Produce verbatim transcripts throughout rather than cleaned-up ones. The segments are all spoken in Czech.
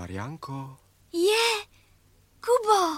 Mariánko. Je, Kubo.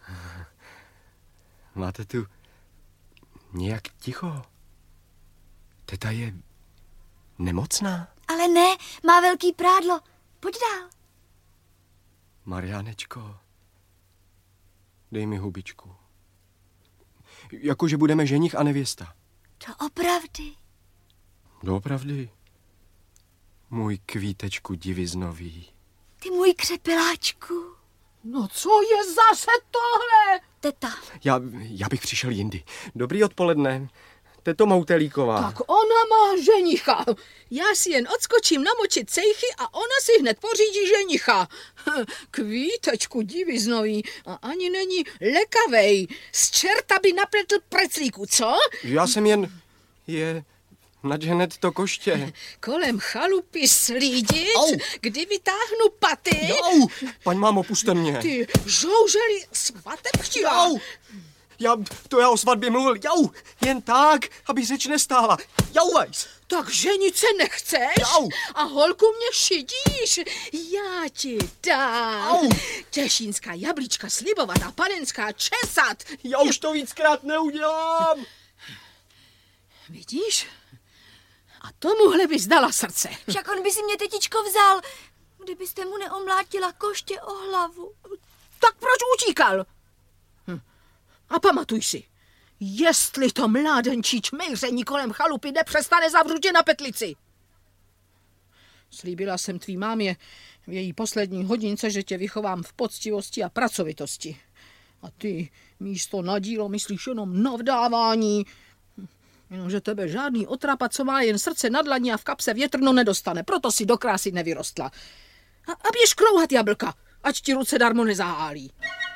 Máte tu nějak ticho? Teta je nemocná? Ale ne, má velký prádlo. Pojď dál. Mariánečko, dej mi hubičku. Jakože budeme ženich a nevěsta. To opravdy. Doopravdy. Můj kvítečku diviznový. Ty můj křepeláčku. No co je zase tohle? Teta. Já, já bych přišel jindy. Dobrý odpoledne. Teto Moutelíková. Tak ona má ženicha. Já si jen odskočím namočit cejchy a ona si hned pořídí ženicha. Kvítečku diviznový a ani není lekavej. Z čerta by napletl preclíku, co? Já jsem jen... je... nadženet to koště. Kolem chalupy slídit, Au. kdy vytáhnu paty. Jau, paň mámo, puste mě. Ty žouželi svatebčila. Jau, já, to já o svatbě mluvil. Jau, jen tak, aby řeč nestála. Jau, vajs. Tak ženit se nechceš? Jau. A holku mě šidíš? Já ti dám. Au. Těšínská jablíčka slibovat a panenská česat. Já už to víckrát neudělám. Vidíš? A tomuhle bys dala srdce. Však on by si mě, tetičko, vzal, kdybyste mu neomlátila koště o hlavu. Tak proč utíkal? Hm. A pamatuj si, jestli to mládenčí čmejření kolem chalupy nepřestane, zavřu tě na petlici. Slíbila jsem tvý mámě v její poslední hodince, že tě vychovám v poctivosti a pracovitosti. A ty místo na dílo myslíš jenom na vdávání. Jenomže tebe žádný otrapa, co má jen srdce na dlani a v kapse větrno, nedostane. Proto si do krásy nevyrostla. A, a běž klouhat jablka, ať ti ruce darmo nezahálí.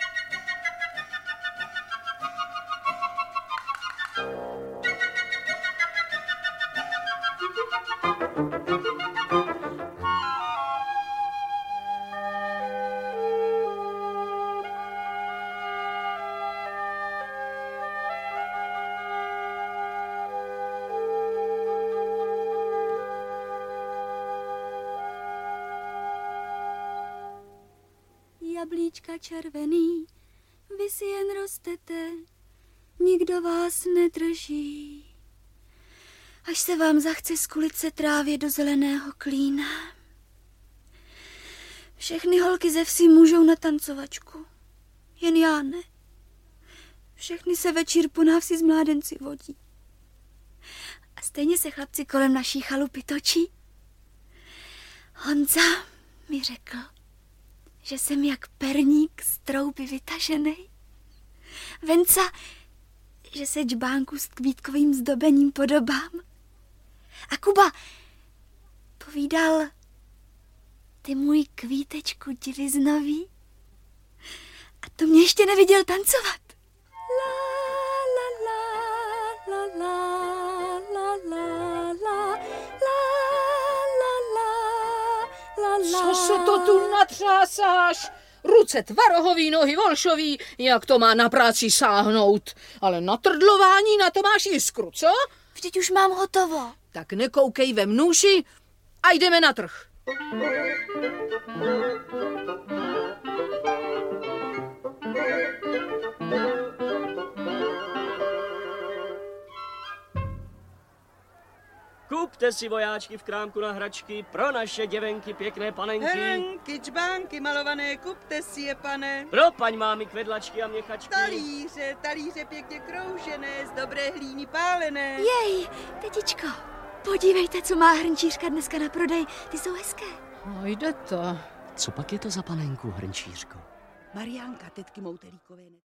Jablíčka červený, vy si jen rostete, nikdo vás nedrží. Až se vám zachce skulit se trávě do zeleného klína. Všechny holky ze vsi můžou na tancovačku, jen já ne. Všechny se večír po návsi z mládenci vodí. A stejně se chlapci kolem naší chalupy točí. Honza mi řekl, že jsem jak perník z trouby vytažený. Venca, že se džbánku s kvítkovým zdobením podobám. A Kuba povídal, ty můj kvítečku diviznový. A to mě ještě neviděl tancovat. La, la, la, la, la, la, la, la, la, la, la. Co se to tu natřásáš? Ruce tvarohový, nohy volšový, jak to má na práci sáhnout. Ale na trdlování na to máš jiskru, co? Vždyť už mám hotovo. Tak nekoukej ve mnůši a jdeme na trh. Kupte si, vojáčky, v krámku na hračky pro naše děvenky pěkné panenky. Herenky, čbánky malované, kupte si je, pane. Pro paň mámy kvedlačky a měchačky. Talíře, talíře pěkně kroužené, z dobré hlíny pálené. Jej, tetičko, podívejte, co má hrnčířka dneska na prodej. Ty jsou hezké. No, jde to. Co pak je to za panenku, hrnčířko? Mariánka, tetky Moutelíkové.